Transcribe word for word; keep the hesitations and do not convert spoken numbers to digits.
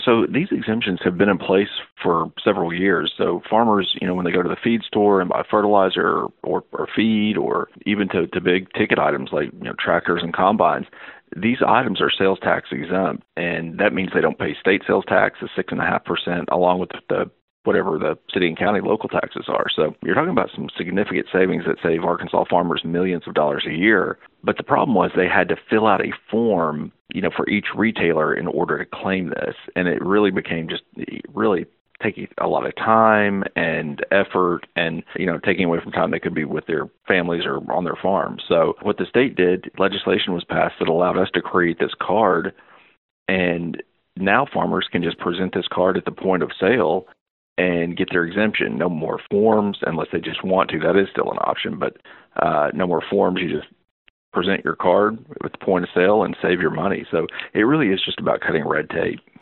So these exemptions have been in place for several years. So farmers, you know, when they go to the feed store and buy fertilizer or, or feed, or even to, to big ticket items like, you know, tractors and combines, these items are sales tax exempt, and that means they don't pay state sales tax of six and a half percent, along with the whatever the city and county local taxes are. So you're talking about some significant savings that save Arkansas farmers millions of dollars a year. But the problem was they had to fill out a form, you know, for each retailer in order to claim this. And it really became just really taking a lot of time and effort, and, you know, taking away from time they could be with their families or on their farms. So what the state did, legislation was passed that allowed us to create this card. And now farmers can just present this card at the point of sale and get their exemption. No more forms unless they just want to. That is still an option, but uh, no more forms. You just present your card at the point of sale and save your money. So it really is just about cutting red tape.